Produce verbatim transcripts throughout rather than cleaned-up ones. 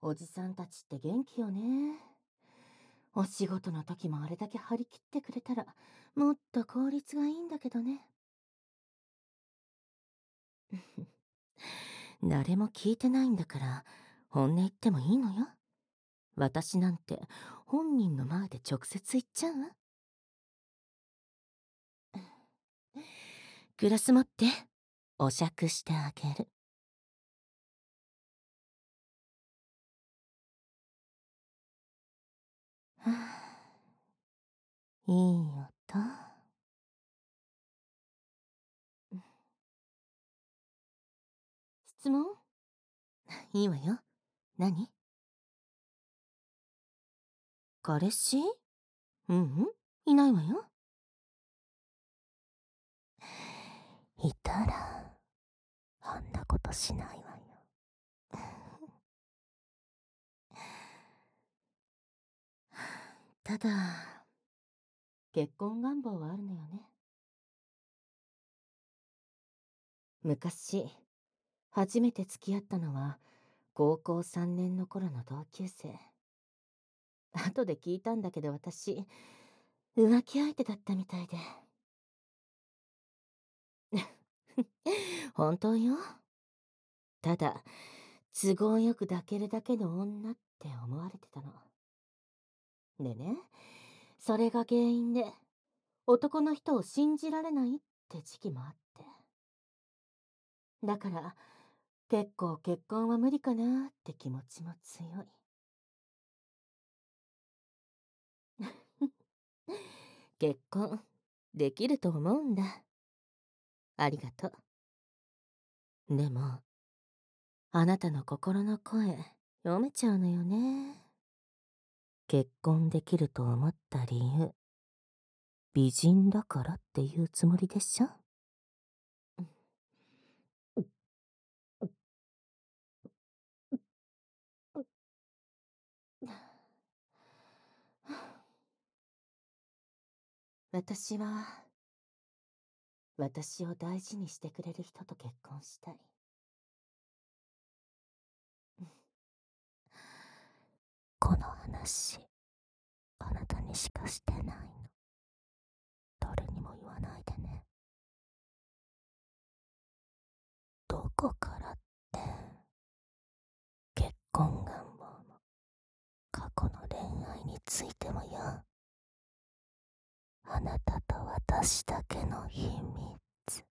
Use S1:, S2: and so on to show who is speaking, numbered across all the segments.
S1: おじさんたちって元気よね。お仕事の時もあれだけ張り切ってくれたら、もっと効率がいいんだけどね。誰も聞いてないんだから、本音言ってもいいのよ。私なんて本人の前で直接言っちゃうわ。グラス持って、お酌してあげる。はあ、いい音。質問いいわよ。何？彼氏？うんうん、いないわよ。いたら、あんなことしないわよ。ただ、結婚願望はあるのよね。昔、初めて付き合ったのは、高校さんねんの頃の同級生。後で聞いたんだけど私、浮気相手だったみたいで。本当よ。ただ、都合よく抱けるだけの女って思われてたの。でね、それが原因で、男の人を信じられないって時期もあって。だから、結構結婚は無理かなって気持ちも強い。結婚、できると思うんだ。ありがとう。でも、あなたの心の声、読めちゃうのよね。結婚できると思った理由、美人だからっていうつもりでしょ？私は、私を大事にしてくれる人と結婚したい。この話、あなたにしかしてないの。誰にも言わないでね。どこからって、結婚願望も、過去の恋愛についてもよ。あなたと私だけの秘密。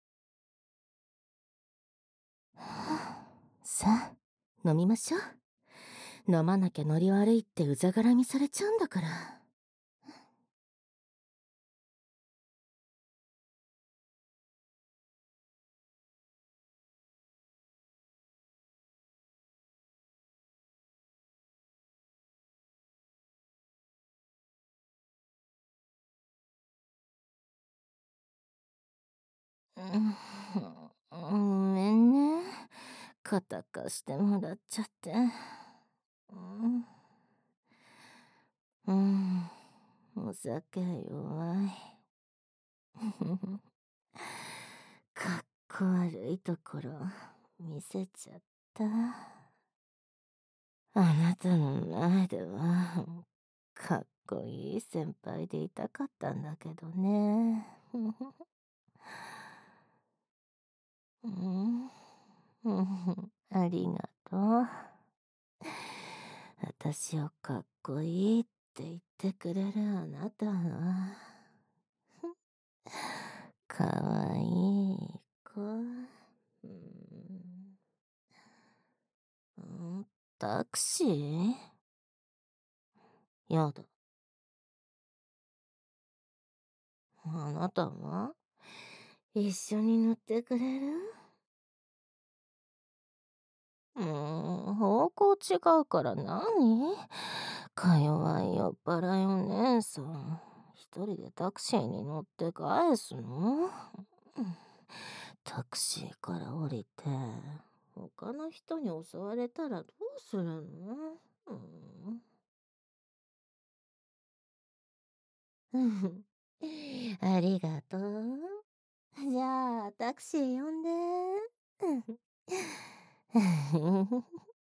S1: さあ、飲みましょう。飲まなきゃノリ悪いってうざがらみされちゃうんだから。うん、ごめんね。肩貸してもらっちゃって。うん、うん、お酒弱い。かっこ悪いところ見せちゃった。あなたの前ではかっこいい先輩でいたかったんだけどね。うん、うん、ありがとう。私をかっこいいって言ってくれるあなたは、かわいい子。うん、んタクシーやだ。あなたは一緒に乗ってくれる？うーん、方向違うから何？か弱い酔っ払いお姉さん。一人でタクシーに乗って返すの？うん、タクシーから降りて、他の人に襲われたらどうするの？うん、うんありがとう。じゃあ、タクシー呼んで。うん